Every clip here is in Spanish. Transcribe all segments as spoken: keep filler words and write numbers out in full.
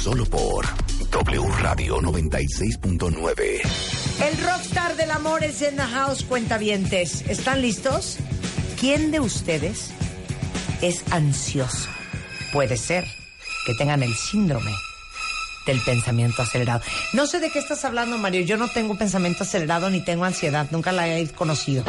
Solo por W Radio noventa y seis punto nueve. El rockstar del amor es in the house, cuentavientes. ¿Están listos? ¿Quién de ustedes es ansioso? Puede ser que tengan el síndrome del pensamiento acelerado. No sé de qué estás hablando, Mario. Yo no tengo pensamiento acelerado ni tengo ansiedad. Nunca la he conocido.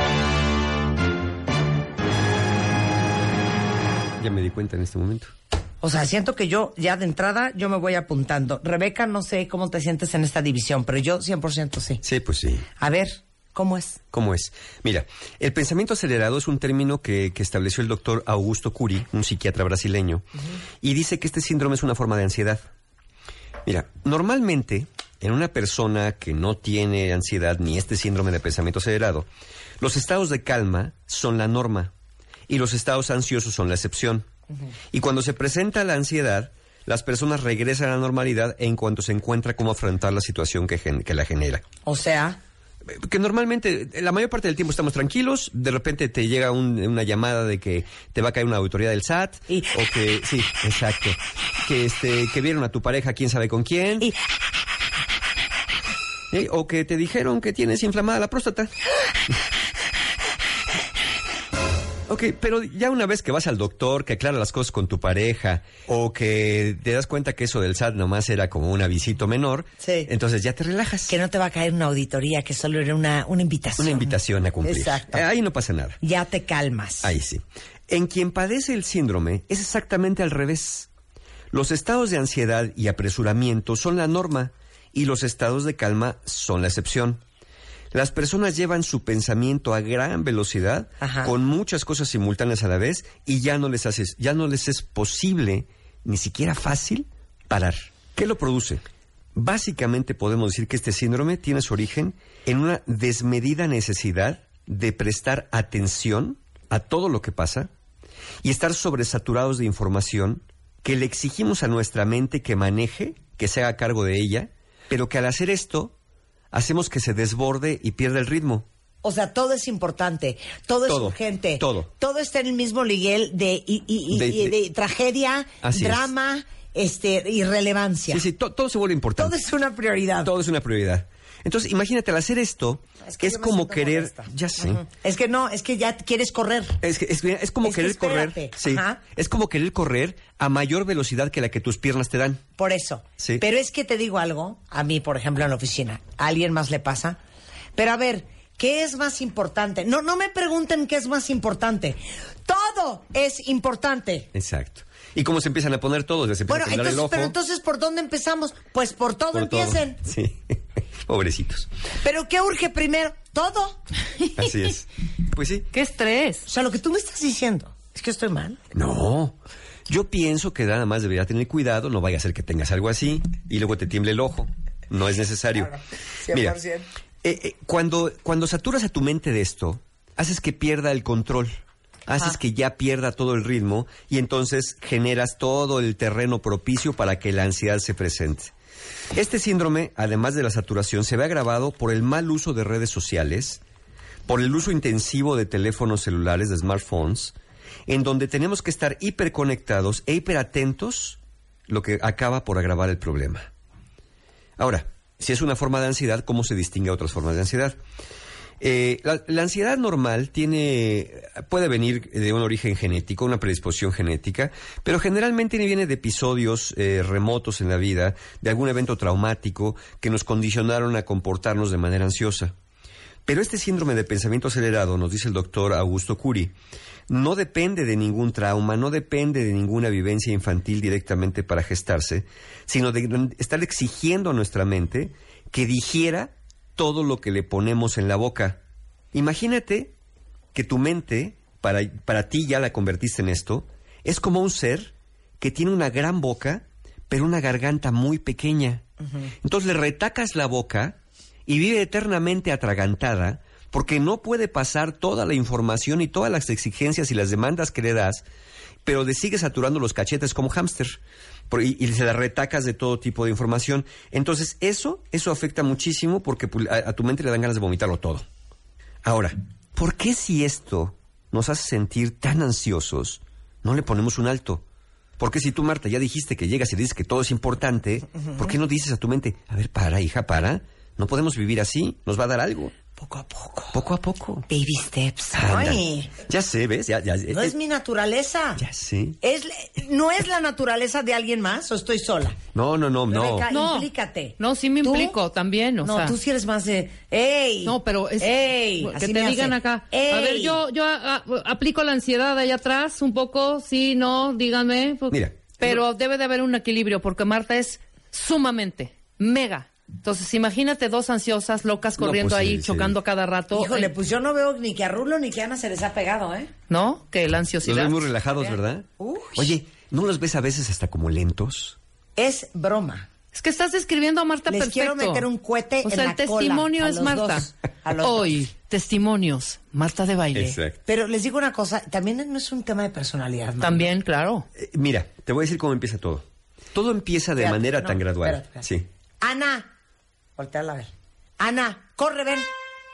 Ya me di cuenta en este momento. O sea, siento que yo, ya de entrada, yo me voy apuntando. Rebeca, no sé cómo te sientes en esta división, pero yo cien por ciento sí. Sí, pues sí. A ver, ¿cómo es? ¿Cómo es? Mira, el pensamiento acelerado es un término que, que estableció el doctor Augusto Cury, un psiquiatra brasileño, uh-huh. y dice que este síndrome es una forma de ansiedad. Mira, normalmente, en una persona que no tiene ansiedad ni este síndrome de pensamiento acelerado, los estados de calma son la norma y los estados ansiosos son la excepción. Uh-huh. Y cuando se presenta la ansiedad, las personas regresan a la normalidad en cuanto se encuentra cómo afrontar la situación que, gen- que la genera. O sea... Que normalmente, la mayor parte del tiempo estamos tranquilos, de repente te llega un, una llamada de que te va a caer una auditoría del S A T, y... o que, sí, exacto, que este, que vieron a tu pareja quién sabe con quién, y... ¿Eh? o que te dijeron que tienes inflamada la próstata. Ok, pero ya una vez que vas al doctor, que aclara las cosas con tu pareja, o que te das cuenta que eso del S A T nomás era como un avisito menor, sí. entonces ya te relajas. Que no te va a caer una auditoría, que solo era una, una invitación. Una invitación a cumplir. Exacto. Ahí no pasa nada. Ya te calmas. Ahí sí. En quien padece el síndrome es exactamente al revés. Los estados de ansiedad y apresuramiento son la norma y los estados de calma son la excepción. Las personas llevan su pensamiento a gran velocidad, Ajá. con muchas cosas simultáneas a la vez, y ya no les hace, ya no les es posible, ni siquiera fácil, parar. ¿Qué lo produce? Básicamente podemos decir que este síndrome tiene su origen en una desmedida necesidad de prestar atención a todo lo que pasa y estar sobresaturados de información que le exigimos a nuestra mente que maneje, que se haga cargo de ella, pero que al hacer esto hacemos que se desborde y pierda el ritmo. O sea, todo es importante, todo, todo es urgente. Todo. Todo está en el mismo nivel de, y, y, de, y, de, de tragedia, drama, es. este, irrelevancia. Sí, sí, to, todo se vuelve importante. Todo es una prioridad. Todo es una prioridad. Entonces, imagínate, al hacer esto, es, que es como querer... Molesta. Ya sé. Uh-huh. Es que no, es que ya quieres correr. Es, que, es, es como es querer que correr... Sí, Ajá. Es como querer correr a mayor velocidad que la que tus piernas te dan. Por eso. Sí. Pero es que te digo algo, a mí, por ejemplo, en la oficina, ¿a alguien más le pasa? Pero a ver, ¿qué es más importante? No, no me pregunten qué es más importante. Todo es importante. Exacto. ¿Y cómo se empiezan a poner todos? Ya se empieza bueno, a temblar entonces, el ojo. Pero entonces, ¿por dónde empezamos? Pues por todo por empiecen. Todo. Sí, pobrecitos. ¿Pero qué urge primero? Todo. Así es. Pues sí. ¡Qué estrés! O sea, lo que tú me estás diciendo, ¿es que estoy mal? No. Yo pienso que nada más debería tener cuidado, no vaya a ser que tengas algo así y luego te tiemble el ojo. No es necesario. Claro, cien por ciento. Mira, eh, eh, cuando, cuando saturas a tu mente de esto, haces que pierda el control. Haces Ajá. que ya pierda todo el ritmo y entonces generas todo el terreno propicio para que la ansiedad se presente. Este síndrome, además de la saturación, se ve agravado por el mal uso de redes sociales, por el uso intensivo de teléfonos celulares, de smartphones, en donde tenemos que estar hiperconectados e hiperatentos, lo que acaba por agravar el problema. Ahora, si es una forma de ansiedad, ¿cómo se distingue a otras formas de ansiedad? Eh, la, la ansiedad normal tiene, puede venir de un origen genético, una predisposición genética, pero generalmente viene de episodios eh, remotos en la vida, de algún evento traumático que nos condicionaron a comportarnos de manera ansiosa. Pero este síndrome de pensamiento acelerado, nos dice el doctor Augusto Cury, no depende de ningún trauma, no depende de ninguna vivencia infantil directamente para gestarse, sino de estar exigiendo a nuestra mente que digiera todo lo que le ponemos en la boca. Imagínate que tu mente, para, para ti ya la convertiste en esto, es como un ser que tiene una gran boca, pero una garganta muy pequeña. Uh-huh. Entonces le retacas la boca y vive eternamente atragantada porque no puede pasar toda la información y todas las exigencias y las demandas que le das, pero le sigue saturando los cachetes como hámster. Y, y se la retacas de todo tipo de información. Entonces eso, eso afecta muchísimo porque a, a tu mente le dan ganas de vomitarlo todo. Ahora, ¿por qué si esto nos hace sentir tan ansiosos, no le ponemos un alto? Porque si tú, Marta, ya dijiste que llegas y dices que todo es importante, uh-huh. ¿por qué no dices a tu mente, a ver, para, hija, para, no podemos vivir así, nos va a dar algo? Poco a poco. Poco a poco. Baby steps. Ay. Ya sé, ¿ves? Ya, ya, no es, es mi naturaleza. Ya sé. Es, ¿No es la naturaleza de alguien más o estoy sola? No, no, no, no. Rebeca, no. Implícate. No, sí me ¿Tú? implico también, o no, sea. tú sí eres más de, ¡ey! No, pero es ¡ey! que te digan hace. acá. Ey. A ver, yo yo a, a, aplico la ansiedad allá atrás un poco, sí, no, díganme. Mira. Pero no. debe de haber un equilibrio porque Marta es sumamente, mega. Entonces, imagínate dos ansiosas locas corriendo no, pues, ahí, sí, chocando sí. cada rato. Híjole, eh. pues yo no veo ni que a Rulo ni que a Ana se les ha pegado, ¿eh? ¿No? Que la ansiosidad. Los ves muy relajados, ¿verdad? Uy. Oye, ¿no los ves a veces hasta como lentos? Es broma. Es que estás describiendo a Marta les perfecto. Les quiero meter un cohete o en sea, la el testimonio cola, es Marta. Dos, Hoy, dos. testimonios, Marta de baile. Exacto. Pero les digo una cosa, también no es un tema de personalidad, ¿no? También, claro. Eh, mira, te voy a decir cómo empieza todo. Todo empieza de espérate, manera no, tan gradual. Espérate, espérate. Sí. Ana, volteala a ver. Ana, corre, ven.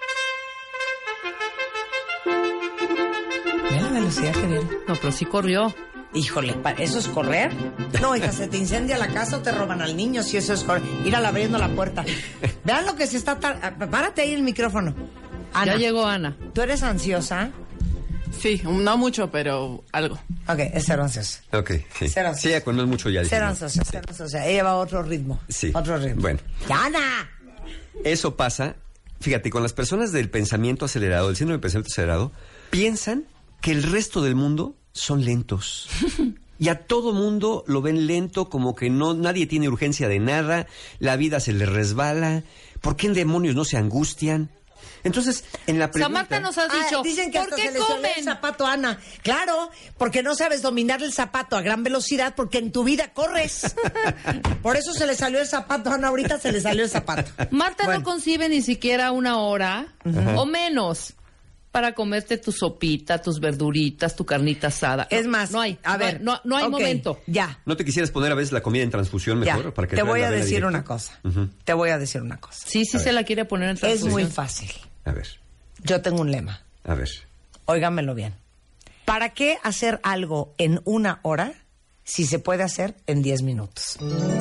Ve la velocidad que viene. No, pero sí corrió. Híjole, ¿eso es correr? No, hija, se te incendia la casa o te roban al niño si eso es correr. Ir a la abriendo la puerta. Vean lo que se está... Tar... Párate ahí el micrófono. Ana, ya llegó Ana. ¿Tú eres ansiosa? Sí, no mucho, pero algo. Ok, es cero ansiosa. Ok, sí. Cero ansiosa. Sí, cuando es mucho ya. Cero ansiosa, cero ansiosa. Ella va a otro ritmo. Sí. Otro ritmo. Bueno. ¡Ya, Ana! Eso pasa, fíjate, con las personas del pensamiento acelerado, del síndrome del pensamiento acelerado, piensan que el resto del mundo son lentos. Y a todo mundo lo ven lento, como que no nadie tiene urgencia de nada, la vida se les resbala. ¿Por qué en demonios no se angustian? Entonces, en la pregunta... Marta nos has dicho, ah, dicen que ¿por hasta qué se les salió comen? El zapato, Ana. Claro, porque no sabes dominar el zapato a gran velocidad, porque en tu vida corres. Por eso se le salió el zapato, Ana. Ahorita se le salió el zapato. Marta bueno. no concibe ni siquiera una hora uh-huh. o menos para comerte tu sopita, tus verduritas, tu carnita asada. Es más, no hay, a no ver, hay, no, no hay okay, momento. Ya. ¿No te quisieras poner a veces la comida en transfusión mejor? Ya. Para que te voy a la decir directa? una cosa. Uh-huh. Te voy a decir una cosa. Sí, sí a se ver. la quiere poner en Es transfusión. muy fácil. A ver. Yo tengo un lema. A ver. Óigamelo bien. ¿Para qué hacer algo en una hora si se puede hacer en diez minutos?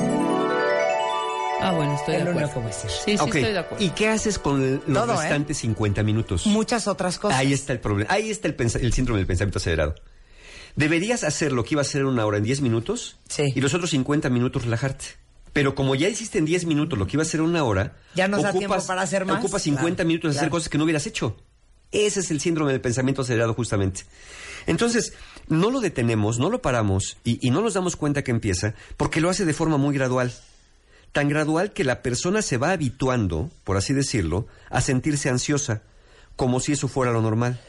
Ah, bueno, estoy es de acuerdo. Es lo único que voy a decir. Sí, sí, okay. estoy de acuerdo. ¿Y qué haces con los Todo, restantes ¿eh? cincuenta minutos? Muchas otras cosas. Ahí está el problema. Ahí está el, pens- el síndrome del pensamiento acelerado. Deberías hacer lo que iba a hacer en una hora en diez minutos sí. y los otros cincuenta minutos relajarte. Pero como ya hiciste en diez minutos lo que iba a hacer en una hora, ya no ocupas, da tiempo para hacer más. Ocupas cincuenta claro, minutos de claro. hacer cosas que no hubieras hecho. Ese es el síndrome del pensamiento acelerado justamente. Entonces, no lo detenemos, no lo paramos y, y no nos damos cuenta que empieza porque lo hace de forma muy gradual. Tan gradual que la persona se va habituando, por así decirlo, a sentirse ansiosa, como si eso fuera lo normal.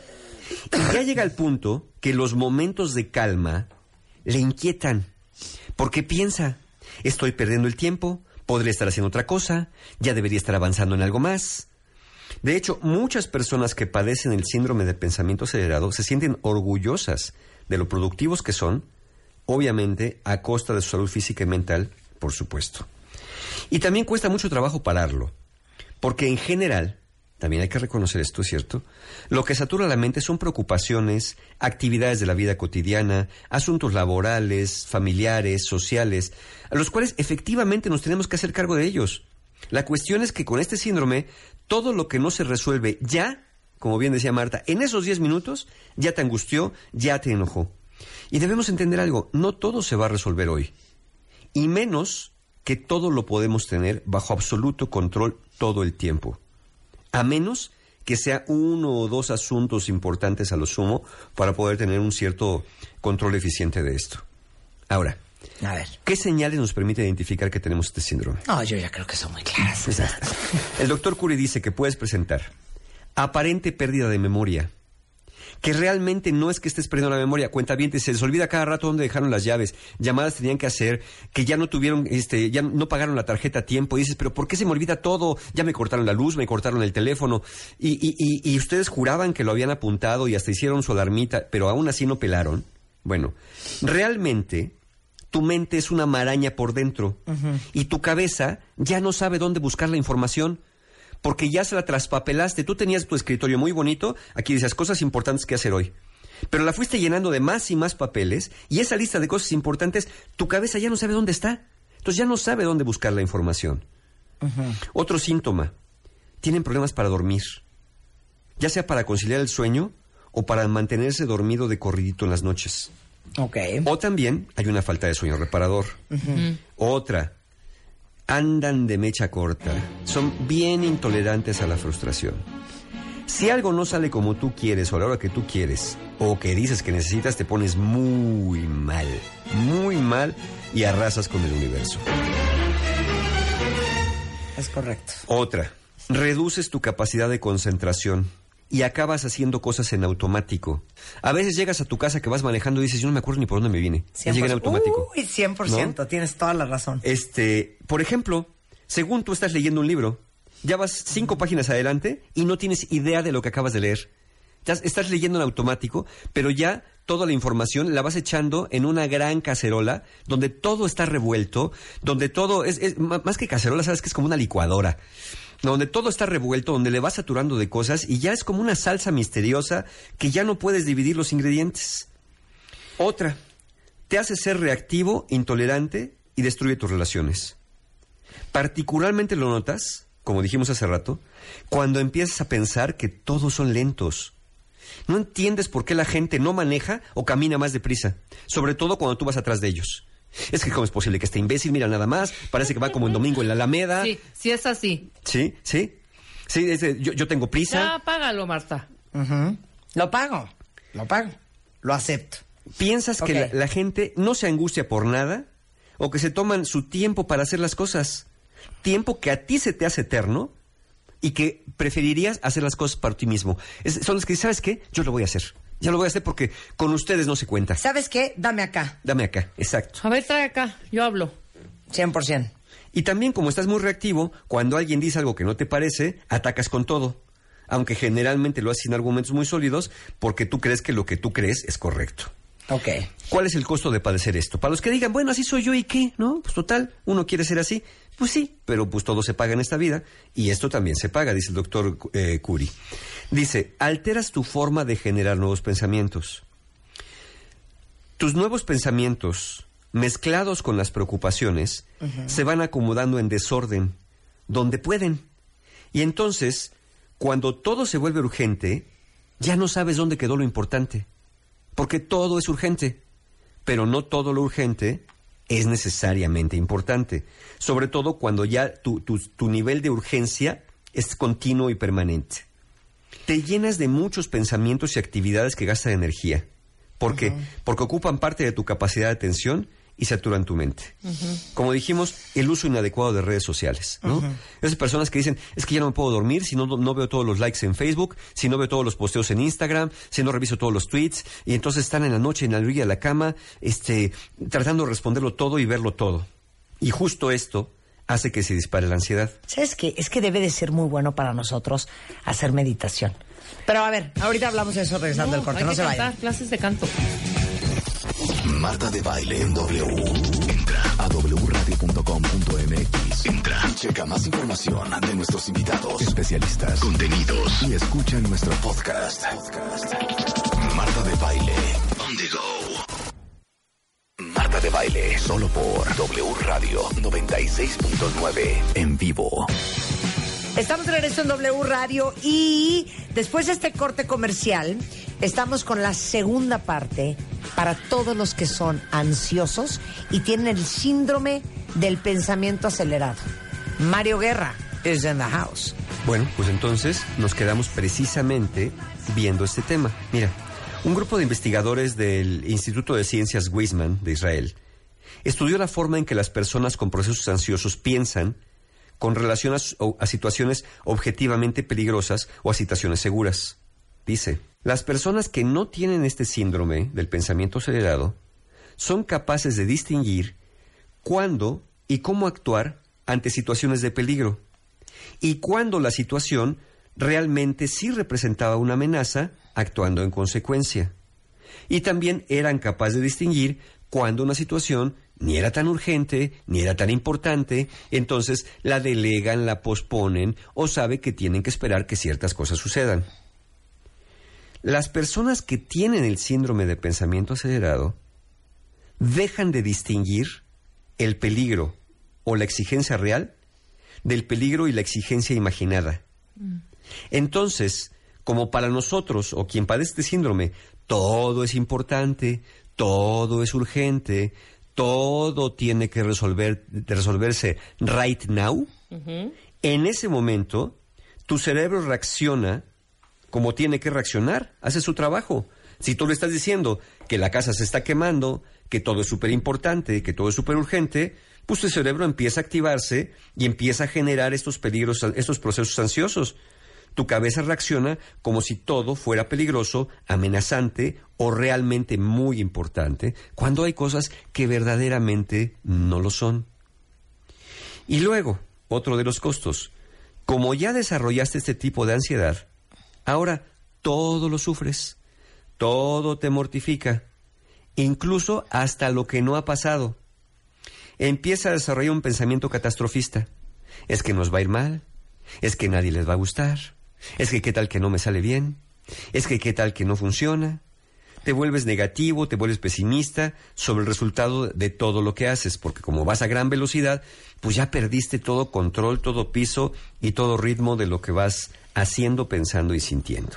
Y ya llega al punto que los momentos de calma le inquietan, porque piensa, estoy perdiendo el tiempo, podría estar haciendo otra cosa, ya debería estar avanzando en algo más. De hecho, muchas personas que padecen el síndrome de pensamiento acelerado se sienten orgullosas de lo productivos que son, obviamente a costa de su salud física y mental, por supuesto. Y también cuesta mucho trabajo pararlo, porque en general, también hay que reconocer esto, ¿es cierto? Lo que satura la mente son preocupaciones, actividades de la vida cotidiana, asuntos laborales, familiares, sociales, a los cuales efectivamente nos tenemos que hacer cargo de ellos. La cuestión es que con este síndrome, todo lo que no se resuelve ya, como bien decía Marta, en esos diez minutos, ya te angustió, ya te enojó. Y debemos entender algo, no todo se va a resolver hoy. Y menos que todo lo podemos tener bajo absoluto control todo el tiempo. A menos que sea uno o dos asuntos importantes a lo sumo para poder tener un cierto control eficiente de esto. Ahora, a ver, ¿qué señales nos permite identificar que tenemos este síndrome? No, yo ya creo que son muy claras. El doctor Curie dice que puedes presentar aparente pérdida de memoria, que realmente no es que estés perdiendo la memoria, cuentavientes, se les olvida cada rato dónde dejaron las llaves, llamadas tenían que hacer, que ya no tuvieron, este, ya no pagaron la tarjeta a tiempo, y dices, pero ¿por qué se me olvida todo? Ya me cortaron la luz, me cortaron el teléfono, y, y, y, y ustedes juraban que lo habían apuntado y hasta hicieron su alarmita, pero aún así no pelaron. Bueno, realmente tu mente es una maraña por dentro, uh-huh. y tu cabeza ya no sabe dónde buscar la información, porque ya se la traspapelaste. Tú tenías tu escritorio muy bonito, aquí decías cosas importantes que hacer hoy. Pero la fuiste llenando de más y más papeles y esa lista de cosas importantes, tu cabeza ya no sabe dónde está. Entonces ya no sabe dónde buscar la información. Uh-huh. Otro síntoma, tienen problemas para dormir. Ya sea para conciliar el sueño o para mantenerse dormido de corridito en las noches. Okay. O también hay una falta de sueño reparador. Uh-huh. Otra, andan de mecha corta. Son bien intolerantes a la frustración. Si algo no sale como tú quieres o a la hora que tú quieres o que dices que necesitas, te pones muy mal, muy mal y arrasas con el universo. Es correcto. Otra, reduces tu capacidad de concentración y acabas haciendo cosas en automático. A veces llegas a tu casa que vas manejando y dices, yo no me acuerdo ni por dónde me vine. Ya llegué en automático. Uy, cien por ciento, ¿no? Tienes toda la razón. Este, por ejemplo, según tú estás leyendo un libro, ya vas cinco páginas adelante y no tienes idea de lo que acabas de leer. Ya estás leyendo en automático, pero ya toda la información la vas echando en una gran cacerola donde todo está revuelto, donde todo es, es más que cacerola, sabes que es como una licuadora. Donde todo está revuelto, donde le vas saturando de cosas y ya es como una salsa misteriosa que ya no puedes dividir los ingredientes. Otra, te hace ser reactivo, intolerante y destruye tus relaciones. Particularmente lo notas, como dijimos hace rato, cuando empiezas a pensar que todos son lentos. No entiendes por qué la gente no maneja o camina más deprisa, sobre todo cuando tú vas atrás de ellos. Es que cómo es posible que este imbécil, mira nada más, parece que va como en domingo en la Alameda. Sí, sí es así. Sí, sí. Sí, es, yo, yo tengo prisa. Ya, págalo, Marta. Uh-huh. Lo pago, lo pago, lo acepto. ¿Piensas okay. que la, la gente no se angustia por nada? ¿O que se toman su tiempo para hacer las cosas? Tiempo que a ti se te hace eterno y que preferirías hacer las cosas para ti mismo. Es, son los que, ¿sabes qué? Yo lo voy a hacer. Ya lo voy a hacer porque con ustedes no se cuenta. ¿Sabes qué? Dame acá. Dame acá, exacto. A ver, trae acá, yo hablo. cien por ciento. Y también, como estás muy reactivo, cuando alguien dice algo que no te parece, atacas con todo. Aunque generalmente lo haces sin argumentos muy sólidos, porque tú crees que lo que tú crees es correcto. Ok. ¿Cuál es el costo de padecer esto? Para los que digan, bueno, así soy yo y qué, ¿no? Pues total, uno quiere ser así. Pues sí, pero pues todo se paga en esta vida y esto también se paga, dice el doctor eh, Curie. Dice, alteras tu forma de generar nuevos pensamientos. Tus nuevos pensamientos, mezclados con las preocupaciones, uh-huh. se van acomodando en desorden, donde pueden. Y entonces, cuando todo se vuelve urgente, ya no sabes dónde quedó lo importante. Porque todo es urgente, pero no todo lo urgente es necesariamente importante. Sobre todo cuando ya tu, tu, tu nivel de urgencia es continuo y permanente. Te llenas de muchos pensamientos y actividades que gastan energía. ¿Por qué? Uh-huh. Porque ocupan parte de tu capacidad de atención y saturan tu mente. Uh-huh. Como dijimos, el uso inadecuado de redes sociales, ¿no? Uh-huh. Esas personas que dicen, es que ya no me puedo dormir si no, no veo todos los likes en Facebook, si no veo todos los posteos en Instagram, si no reviso todos los tweets, y entonces están en la noche en la orilla de la cama, este, tratando de responderlo todo y verlo todo. Y justo esto hace que se dispare la ansiedad. ¿Sabes qué? Es que debe de ser muy bueno para nosotros hacer meditación. Pero a ver, ahorita hablamos de eso regresando al corte, no se vayan. Clases de canto. Marta de Baile en W. Entra a doble u radio punto com punto m x. Entra y checa más información de nuestros invitados, especialistas, contenidos y escucha nuestro podcast. podcast. Marta de Baile on the go. Marta de Baile solo por W Radio noventa y seis punto nueve en vivo. Estamos de regreso en W Radio y después de este corte comercial estamos con la segunda parte para todos los que son ansiosos y tienen el síndrome del pensamiento acelerado. Mario Guerra is in the house. Bueno, pues entonces nos quedamos precisamente viendo este tema. Mira, un grupo de investigadores del Instituto de Ciencias Weizmann de Israel estudió la forma en que las personas con procesos ansiosos piensan con relación a, a situaciones objetivamente peligrosas o a situaciones seguras. Dice, las personas que no tienen este síndrome del pensamiento acelerado son capaces de distinguir cuándo y cómo actuar ante situaciones de peligro y cuándo la situación realmente sí representaba una amenaza, actuando en consecuencia. Y también eran capaces de distinguir cuándo una situación ni era tan urgente, ni era tan importante, entonces la delegan, la posponen o sabe que tienen que esperar que ciertas cosas sucedan. Las personas que tienen el síndrome de pensamiento acelerado dejan de distinguir el peligro o la exigencia real del peligro y la exigencia imaginada. Mm. Entonces, como para nosotros o quien padece este síndrome, todo es importante, todo es urgente, todo tiene que resolver, resolverse right now, uh-huh. En ese momento, tu cerebro reacciona como tiene que reaccionar, hace su trabajo. Si tú le estás diciendo que la casa se está quemando, que todo es súper importante, que todo es súper urgente, pues tu cerebro empieza a activarse y empieza a generar estos peligros, estos procesos ansiosos. Tu cabeza reacciona como si todo fuera peligroso, amenazante o realmente muy importante, cuando hay cosas que verdaderamente no lo son. Y luego, otro de los costos. Como ya desarrollaste este tipo de ansiedad, ahora todo lo sufres, todo te mortifica, incluso hasta lo que no ha pasado. Empieza a desarrollar un pensamiento catastrofista. Es que nos va a ir mal, es que nadie les va a gustar, es que qué tal que no me sale bien, es que qué tal que no funciona. Te vuelves negativo, te vuelves pesimista sobre el resultado de todo lo que haces, porque como vas a gran velocidad, pues ya perdiste todo control, todo piso y todo ritmo de lo que vas haciendo, pensando y sintiendo.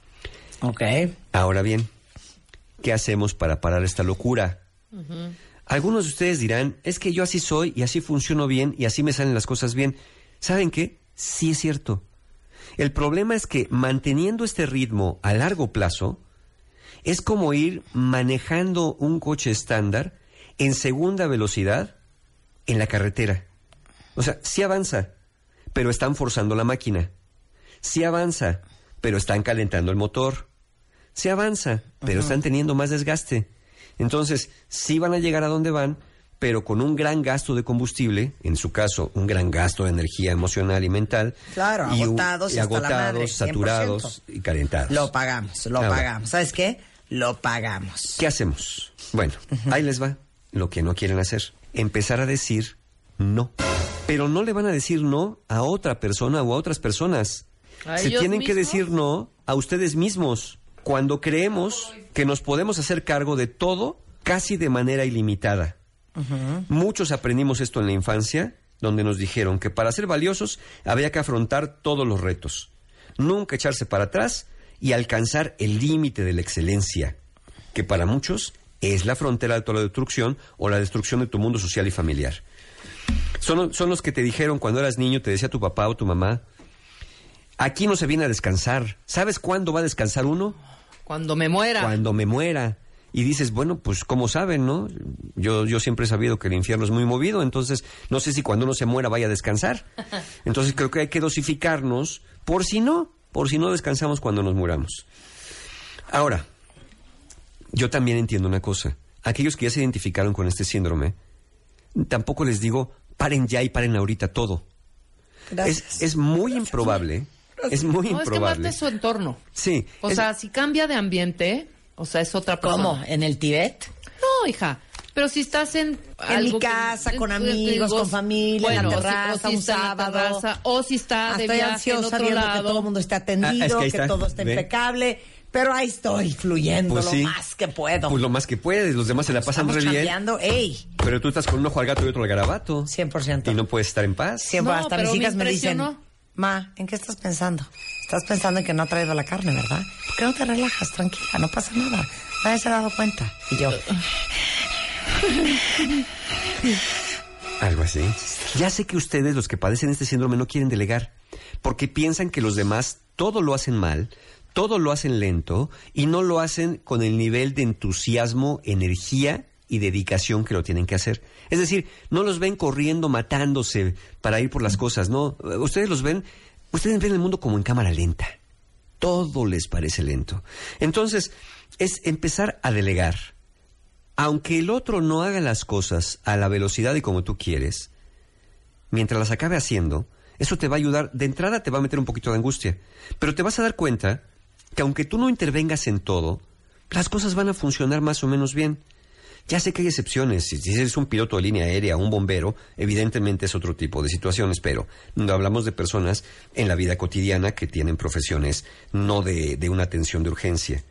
Ok. Ahora bien, ¿qué hacemos para parar esta locura? Uh-huh. Algunos de ustedes dirán, es que yo así soy y así funciono bien y así me salen las cosas bien. ¿Saben qué? Sí es cierto. El problema es que manteniendo este ritmo a largo plazo es como ir manejando un coche estándar en segunda velocidad en la carretera. O sea, sí avanza, pero están forzando la máquina. Sí avanza, pero están calentando el motor. Sí avanza, pero uh-huh. están teniendo más desgaste. Entonces, sí van a llegar a donde van, pero con un gran gasto de combustible, en su caso, un gran gasto de energía emocional y mental. Claro, y agotados un, y hasta agotados, la madre, saturados y calentados. Lo pagamos, lo Ahora, pagamos. ¿Sabes qué? Lo pagamos. ¿Qué hacemos? Bueno, uh-huh. ahí les va lo que no quieren hacer. Empezar a decir no. Pero no le van a decir no a otra persona o a otras personas. Se tienen mismos? que decir no a ustedes mismos. Cuando creemos que nos podemos hacer cargo de todo casi de manera ilimitada. Uh-huh. Muchos aprendimos esto en la infancia, donde nos dijeron que para ser valiosos había que afrontar todos los retos, nunca echarse para atrás y alcanzar el límite de la excelencia, que para muchos es la frontera de toda la destrucción o la destrucción de tu mundo social y familiar. Son, son los que te dijeron cuando eras niño, te decía tu papá o tu mamá, aquí no se viene a descansar. ¿Sabes cuándo va a descansar uno? Cuando me muera. Cuando me muera. Y dices, bueno, pues ¿cómo saben, no? Yo, yo siempre he sabido que el infierno es muy movido, entonces no sé si cuando uno se muera vaya a descansar. Entonces creo que hay que dosificarnos por si no, por si no descansamos cuando nos muramos. Ahora, yo también entiendo una cosa. Aquellos que ya se identificaron con este síndrome, tampoco les digo, paren ya y paren ahorita todo. Gracias. Es, es muy Gracias. improbable, Gracias. es muy no, improbable. No, es que más de su entorno. Sí. O es... sea, si cambia de ambiente... O sea, es otra persona. ¿Cómo? ¿En el Tíbet? No, hija. Pero si estás en... En algo mi casa, que, con amigos, con familia, bueno, en la terraza, o si, o si un sábado. Terraza, o si está de viaje ansiosa en otro viendo lado. que todo el mundo esté atendido, ah, es que, que está, todo esté ¿ve? impecable. Pero ahí estoy, fluyendo pues lo sí. más que puedo. Pues lo más que puedes. Los demás se la pasan re bien. ¡Ey! Pero tú estás con un ojo al gato y otro al garabato. cien por ciento. Y no puedes estar en paz. Siempre no, hasta mis hijas me, me dicen... No. Ma, ¿en qué estás pensando? Estás pensando en que no ha traído la carne, ¿verdad? ¿Por qué no te relajas? Tranquila, no pasa nada. Nadie se ha dado cuenta. Y yo... Algo así. Ya sé que ustedes, los que padecen este síndrome, no quieren delegar, porque piensan que los demás todo lo hacen mal, todo lo hacen lento, y no lo hacen con el nivel de entusiasmo, energía y dedicación que lo tienen que hacer. Es decir, no los ven corriendo, matándose para ir por las cosas, no. Ustedes los ven, ustedes ven el mundo como en cámara lenta. Todo les parece lento. Entonces, es empezar a delegar. Aunque el otro no haga las cosas a la velocidad y como tú quieres, mientras las acabe haciendo, eso te va a ayudar. De entrada te va a meter un poquito de angustia, pero te vas a dar cuenta que aunque tú no intervengas en todo, las cosas van a funcionar más o menos bien. Ya sé que hay excepciones. Si, si eres un piloto de línea aérea, un bombero, evidentemente es otro tipo de situaciones, pero no hablamos de personas en la vida cotidiana que tienen profesiones no de, de una atención de urgencia.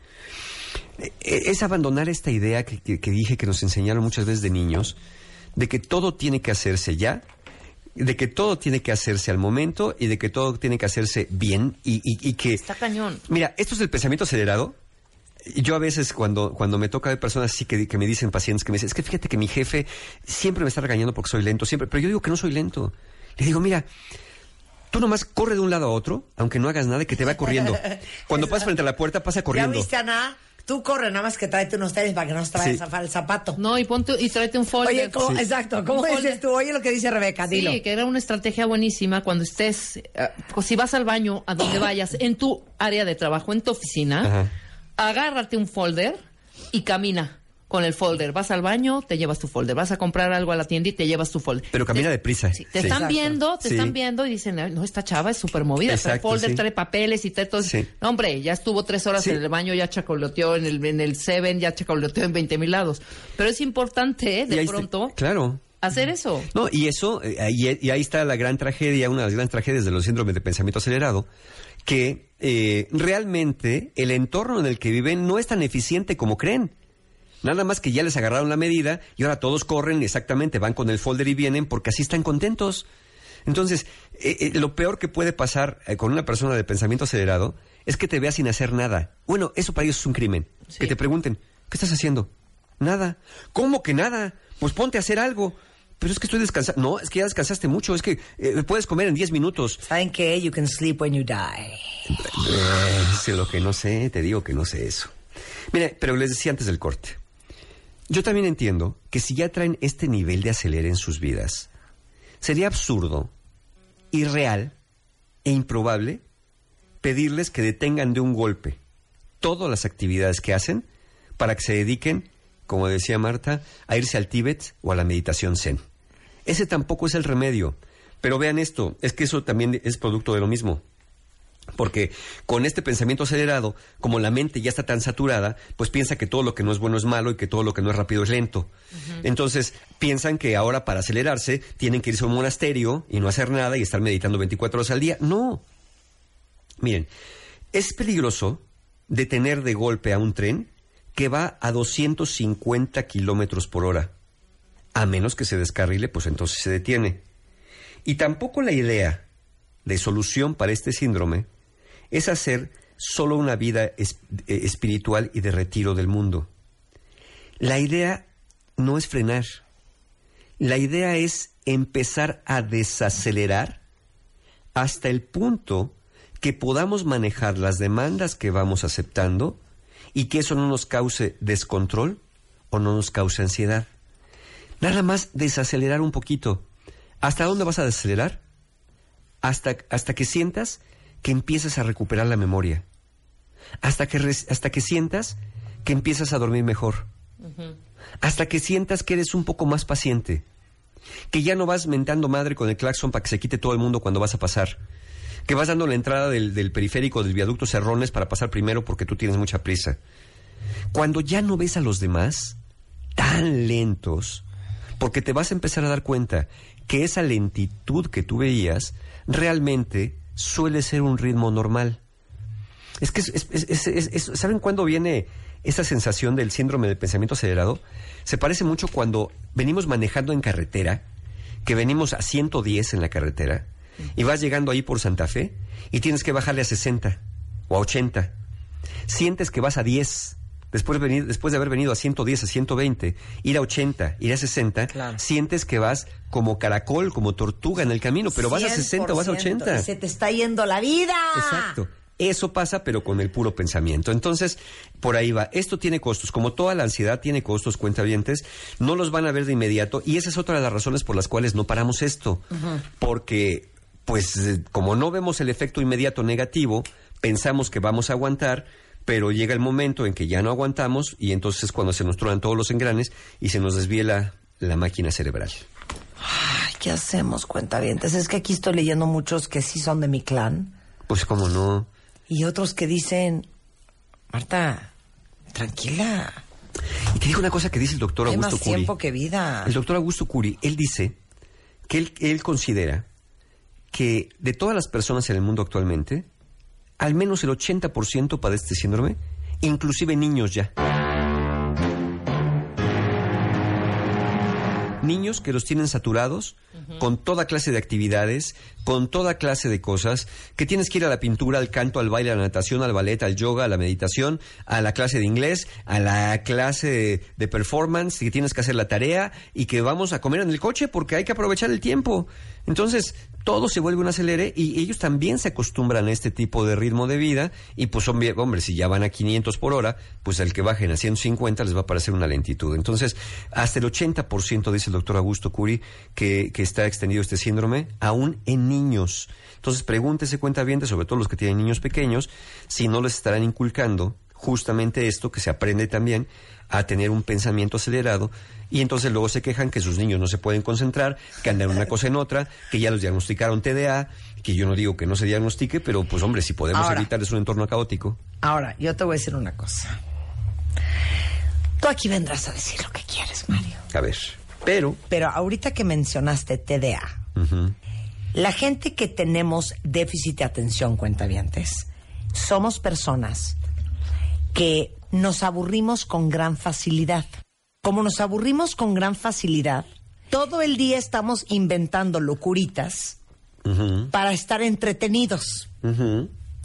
Es abandonar esta idea que, que, que dije que nos enseñaron muchas veces de niños, de que todo tiene que hacerse ya, de que todo tiene que hacerse al momento y de que todo tiene que hacerse bien y, y, y que... Está cañón. Mira, esto es el pensamiento acelerado. Yo a veces cuando, cuando me toca ver personas así que, que me dicen, pacientes que me dicen, es que fíjate que mi jefe siempre me está regañando porque soy lento, siempre, pero yo digo que no soy lento. Le digo, mira, tú nomás corre de un lado a otro, aunque no hagas nada, y que te va corriendo. Cuando pasas frente a la puerta, pasa corriendo. ¿Ya viste, Ana? Tú corre, nada más que tráete unos tenis para que no traigas Sí. el zapato. No, y ponte y tráete un folder. Oye, ¿cómo, Sí. exacto, ¿cómo Un dices folder. tú? Oye lo que dice Rebeca, dilo. Sí, que era una estrategia buenísima cuando estés, eh, pues, si vas al baño, a donde vayas, en tu área de trabajo, en tu oficina, Ajá. agárrate un folder y camina con el folder. Vas al baño, te llevas tu folder. Vas a comprar algo a la tienda y te llevas tu folder. Pero camina Te- deprisa. Sí, te Sí. están Exacto. viendo, te Sí. están viendo y dicen, "Ay, no, esta chava es súper movida, trae Exacto, folder, sí. trae papeles y trae todo". Sí. No, hombre, ya estuvo tres horas Sí. en el baño, ya chacoloteó en el, en el Seven, ya chacoloteó en veinte mil lados. Pero es importante, ¿eh? Y de ahí está- pronto, Claro. hacer eso. No, y eso, eh, ahí- y ahí está la gran tragedia, una de las grandes tragedias de los síndromes de pensamiento acelerado, que eh, realmente el entorno en el que viven no es tan eficiente como creen. Nada más que ya les agarraron la medida y ahora todos corren exactamente, van con el folder y vienen porque así están contentos. Entonces, eh, eh, lo peor que puede pasar eh, con una persona de pensamiento acelerado es que te vea sin hacer nada. Bueno, eso para ellos es un crimen. Sí. Que te pregunten, ¿qué estás haciendo? Nada. ¿Cómo que nada? Pues ponte a hacer algo. Pero es que estoy descansando. No, es que ya descansaste mucho. Es que eh, puedes comer en diez minutos. ¿Saben qué? You can sleep when you die. Eh, sé lo que no sé, te digo que no sé eso. Mira, pero les decía antes del corte. Yo también entiendo que si ya traen este nivel de acelere en sus vidas, sería absurdo, irreal e improbable pedirles que detengan de un golpe todas las actividades que hacen para que se dediquen, como decía Marta, a irse al Tíbet o a la meditación zen. Ese tampoco es el remedio. Pero vean esto, es que eso también es producto de lo mismo. Porque con este pensamiento acelerado, como la mente ya está tan saturada, pues piensa que todo lo que no es bueno es malo y que todo lo que no es rápido es lento. Uh-huh. Entonces piensan que ahora para acelerarse tienen que irse a un monasterio y no hacer nada y estar meditando veinticuatro horas al día. No. Miren, es peligroso detener de golpe a un tren que va a doscientos cincuenta kilómetros por hora. A menos que se descarrile, pues entonces se detiene. Y tampoco la idea de solución para este síndrome es hacer solo una vida es, eh, espiritual y de retiro del mundo. La idea no es frenar. La idea es empezar a desacelerar hasta el punto que podamos manejar las demandas que vamos aceptando y que eso no nos cause descontrol o no nos cause ansiedad. Nada más desacelerar un poquito. ¿Hasta dónde vas a desacelerar? Hasta, hasta que sientas que empiezas a recuperar la memoria. Hasta que, res, hasta que sientas que empiezas a dormir mejor. Uh-huh. Hasta que sientas que eres un poco más paciente. Que ya no vas mentando madre con el claxon para que se quite todo el mundo cuando vas a pasar. Que vas dando la entrada del, del periférico del viaducto Cerrones para pasar primero porque tú tienes mucha prisa. Cuando ya no ves a los demás tan lentos, porque te vas a empezar a dar cuenta que esa lentitud que tú veías realmente suele ser un ritmo normal. Es que, es, es, es, es, es, ¿saben cuándo viene esa sensación del síndrome del pensamiento acelerado? Se parece mucho cuando venimos manejando en carretera, que venimos a ciento diez en la carretera, y vas llegando ahí por Santa Fe, y tienes que bajarle a sesenta o a ochenta. Sientes que vas a diez. Después de, venir, después de haber venido a ciento diez, a ciento veinte, ir a ochenta, ir a sesenta, claro. Sientes que vas como caracol, como tortuga en el camino, pero vas a sesenta o vas a ochenta. Y se te está yendo la vida. Exacto. Eso pasa, pero con el puro pensamiento. Entonces, por ahí va. Esto tiene costos. Como toda la ansiedad tiene costos, cuentavientes, no los van a ver de inmediato. Y esa es otra de las razones por las cuales no paramos esto. Uh-huh. Porque, pues, como no vemos el efecto inmediato negativo, pensamos que vamos a aguantar, pero llega el momento en que ya no aguantamos y entonces es cuando se nos truenan todos los engranes y se nos desviela la máquina cerebral. Ay, ¿qué hacemos, cuentavientes? Es que aquí estoy leyendo muchos que sí son de mi clan. Pues cómo no. Y otros que dicen, Marta, tranquila. te digo una cosa que dice el doctor Hay Augusto más Curi. tiempo que vida. El doctor Augusto Curi, él dice que él, él considera que de todas las personas en el mundo actualmente, al menos el ochenta por ciento padece este síndrome, inclusive niños ya. Niños que los tienen saturados uh-huh. con toda clase de actividades, con toda clase de cosas, que tienes que ir a la pintura, al canto, al baile, a la natación, al ballet, al yoga, a la meditación, a la clase de inglés, a la clase de, de performance, que tienes que hacer la tarea y que vamos a comer en el coche porque hay que aprovechar el tiempo. Entonces, todo se vuelve un acelere y ellos también se acostumbran a este tipo de ritmo de vida y pues son bien, hombre, si ya van a quinientos por hora, pues al que bajen a ciento cincuenta les va a parecer una lentitud. Entonces, hasta el ochenta por ciento, dice el doctor Augusto Curi, que, que está extendido este síndrome, aún en niños. Entonces, pregúntese, cuentavientes, sobre todo los que tienen niños pequeños, si no les estarán inculcando justamente esto, que se aprende también a tener un pensamiento acelerado, y entonces luego se quejan que sus niños no se pueden concentrar, que andan una cosa en otra, que ya los diagnosticaron T D A, que yo no digo que no se diagnostique, pero pues hombre, si podemos ahora, evitar un entorno caótico. Ahora, yo te voy a decir una cosa. Tú aquí vendrás a decir lo que quieres, Mario. A ver, pero... Pero ahorita que mencionaste T D A, uh-huh. la gente que tenemos déficit de atención, cuentavientes, somos personas que nos aburrimos con gran facilidad. Como nos aburrimos con gran facilidad, todo el día estamos inventando locuritas uh-huh. para estar entretenidos. Uh-huh.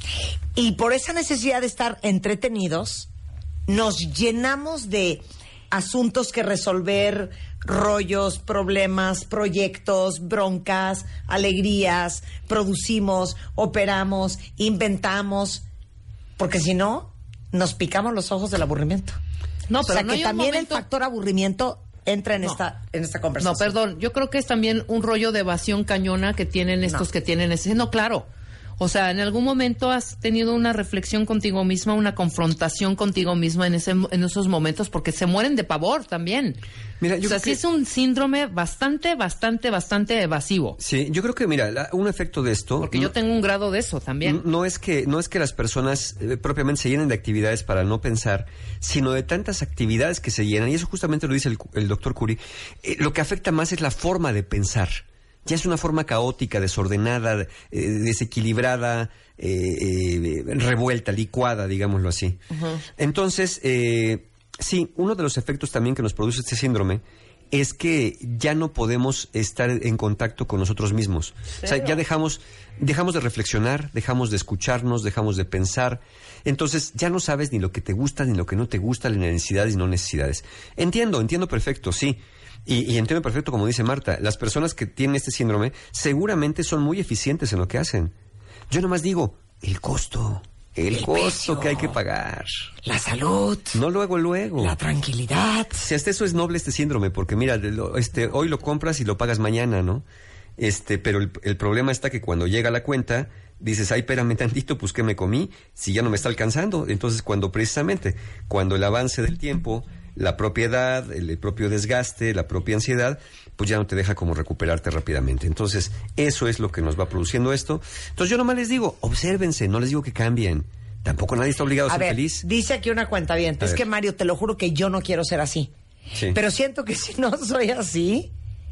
Y por esa necesidad de estar entretenidos, nos llenamos de asuntos que resolver, rollos, problemas, proyectos, broncas, alegrías, producimos, operamos, inventamos, porque si no, nos picamos los ojos del aburrimiento. No, pero o sea no que hay también un momento... el factor aburrimiento entra en no. esta en esta conversación. No, perdón, yo creo que es también un rollo de evasión cañona que tienen estos no. que tienen ese... No, claro. O sea, en algún momento has tenido una reflexión contigo misma, una confrontación contigo misma en ese en esos momentos, porque se mueren de pavor también. Mira, yo o sea, sí que... es un síndrome bastante, bastante, bastante evasivo. Sí, yo creo que, mira, la, un efecto de esto... Porque no, yo tengo un grado de eso también. No, no es que no es que las personas eh, propiamente se llenen de actividades para no pensar, sino de tantas actividades que se llenan, y eso justamente lo dice el, el doctor Curi, eh, lo que afecta más es la forma de pensar. Ya es una forma caótica, desordenada, eh, desequilibrada, eh, eh, revuelta, licuada, digámoslo así. Uh-huh. Entonces, eh, sí, uno de los efectos también que nos produce este síndrome es que ya no podemos estar en contacto con nosotros mismos. ¿Serio? O sea, ya dejamos, dejamos de reflexionar, dejamos de escucharnos, dejamos de pensar. Entonces, ya no sabes ni lo que te gusta, ni lo que no te gusta, ni necesidades y no necesidades. Entiendo, entiendo perfecto, sí. Y, y entiendo perfecto, como dice Marta, las personas que tienen este síndrome seguramente son muy eficientes en lo que hacen. Yo nomás digo, el costo, el, el costo precio, que hay que pagar. La salud. No luego, luego. La tranquilidad. Si hasta eso es noble este síndrome, porque mira, lo, este, hoy lo compras y lo pagas mañana, ¿no? Este, pero el, el problema está que cuando llega la cuenta, dices, ay, espérame tantito, pues ¿qué me comí? Si ya no me está alcanzando. Entonces, cuando precisamente, cuando el avance del tiempo... la propiedad, el, el propio desgaste, la propia ansiedad, pues ya no te deja como recuperarte rápidamente. Entonces, eso es lo que nos va produciendo esto. Entonces, yo nomás les digo, obsérvense, no les digo que cambien. Tampoco nadie está obligado a, a ser ver, feliz. Dice aquí una cuenta bien, es ver. que Mario, te lo juro que yo no quiero ser así. Sí. Pero siento que si no soy así,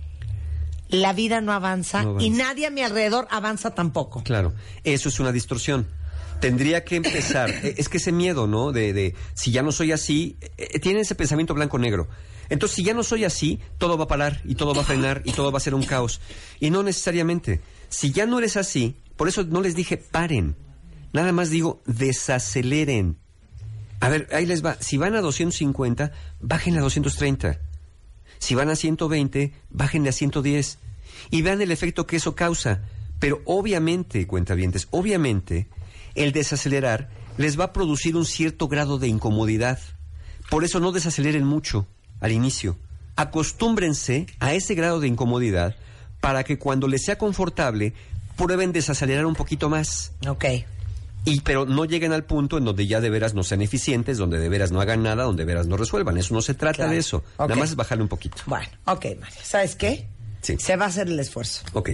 la vida no avanza, no avanza y nadie a mi alrededor avanza tampoco. Claro, eso es una distorsión. Tendría que empezar, es que ese miedo, ¿no? De, de si ya no soy así, eh, tiene ese pensamiento blanco-negro. Entonces, si ya no soy así, todo va a parar y todo va a frenar y todo va a ser un caos. Y no necesariamente. Si ya no eres así, por eso no les dije paren. Nada más digo desaceleren. A ver, ahí les va. Si van a doscientos cincuenta, bajen a doscientos treinta. Si van a ciento veinte, bajen a ciento diez. Y vean el efecto que eso causa. Pero obviamente, cuentavientes, obviamente... el desacelerar les va a producir un cierto grado de incomodidad. Por eso no desaceleren mucho al inicio. Acostúmbrense a ese grado de incomodidad para que cuando les sea confortable prueben desacelerar un poquito más. Ok. Y pero no lleguen al punto en donde ya de veras no sean eficientes, donde de veras no hagan nada, donde de veras no resuelvan. Eso no se trata claro. de eso. Okay. Nada más es bajarle un poquito. Bueno, ok, María. ¿Sabes qué? Sí. Se va a hacer el esfuerzo. Ok.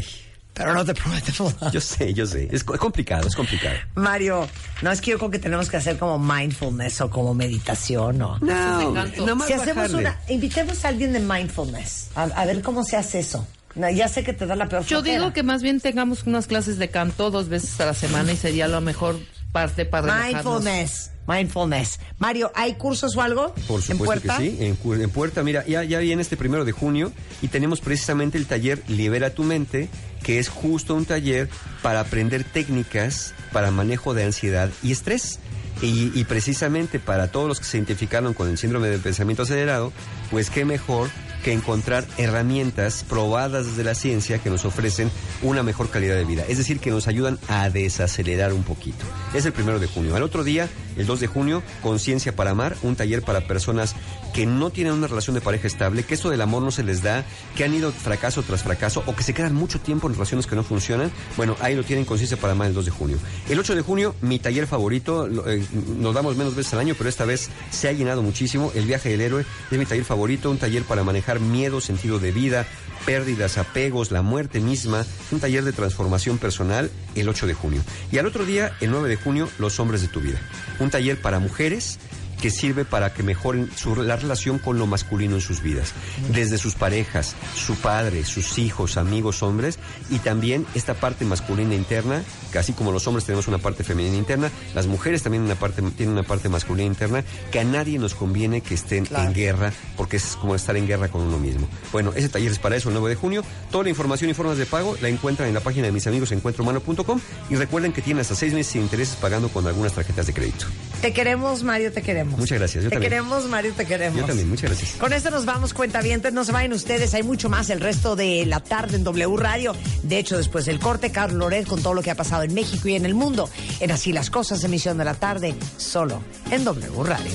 Pero no te prometemos nada. Yo sé, yo sé. Es complicado, es complicado. Mario, no es que yo creo que tenemos que hacer como mindfulness o como meditación o... No, no si hacemos una... Invitemos a alguien de mindfulness. A, a ver cómo se hace eso. No, ya sé que te da la peor Yo flojera. digo que más bien tengamos unas clases de canto dos veces a la semana y sería la mejor parte para relajarnos. Mindfulness. Mindfulness. Mario, ¿hay cursos o algo? Por supuesto ¿En Puerta? que sí, en, en Puerta. Mira, ya, ya viene este primero de junio y tenemos precisamente el taller Libera tu Mente, que es justo un taller para aprender técnicas para manejo de ansiedad y estrés. Y, y precisamente para todos los que se identificaron con el síndrome del pensamiento acelerado, pues qué mejor que encontrar herramientas probadas desde la ciencia que nos ofrecen una mejor calidad de vida. Es decir, que nos ayudan a desacelerar un poquito. Es el primero de junio. Al otro día, el dos de junio, Conciencia para Amar, un taller para personas que no tienen una relación de pareja estable, que esto del amor no se les da, que han ido fracaso tras fracaso o que se quedan mucho tiempo en relaciones que no funcionan. Bueno, ahí lo tienen, Conciencia para Amar, el dos de junio. El ocho de junio, mi taller favorito, eh, nos damos menos veces al año, pero esta vez se ha llenado muchísimo. El Viaje del Héroe es mi taller favorito, un taller para manejar miedo, sentido de vida, pérdidas, apegos, la muerte misma, un taller de transformación personal el ocho de junio. Y al otro día, el nueve de junio, Los Hombres de tu Vida, un taller para mujeres que sirve para que mejoren su, la relación con lo masculino en sus vidas, desde sus parejas, su padre, sus hijos, amigos, hombres, y también esta parte masculina interna, que así como los hombres tenemos una parte femenina interna, las mujeres también una parte, tienen una parte masculina interna, que a nadie nos conviene que estén claro. en guerra, porque es como estar en guerra con uno mismo. Bueno, ese taller es para eso, el nueve de junio. Toda la información y formas de pago la encuentran en la página de mis amigos encuentro humano punto com, y recuerden que tienen hasta seis meses sin intereses pagando con algunas tarjetas de crédito. Te queremos, Mario, te queremos. Muchas gracias. Yo te también. queremos, Mario, te queremos. Yo también, muchas gracias. Con esto nos vamos, cuentavientes. No se vayan ustedes, hay mucho más el resto de la tarde en W Radio. De hecho, después del corte, Carlos Loret con todo lo que ha pasado en México y en el mundo. En Así las Cosas, emisión de la tarde, solo en W Radio.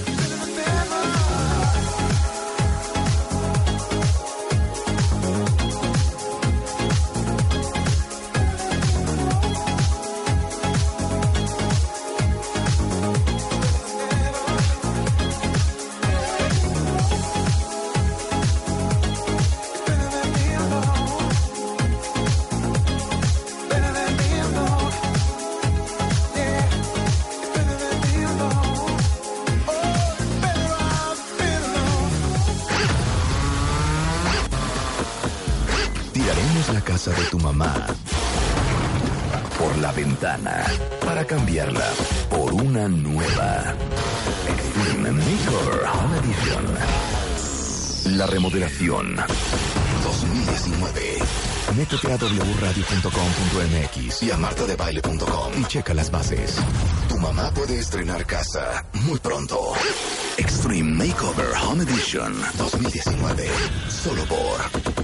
De tu mamá por la ventana para cambiarla por una nueva Extreme Makeover Home Edition. La remodelación dos mil diecinueve. Métete a doble u radio punto com punto m x y a marta de baile punto com y checa las bases. Tu mamá puede estrenar casa muy pronto. Extreme Makeover Home Edition dos mil diecinueve. Solo por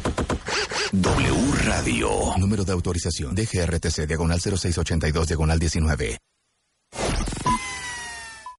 W Radio. Número de autorización D G R T C diagonal cero seis ochenta y dos diagonal diecinueve.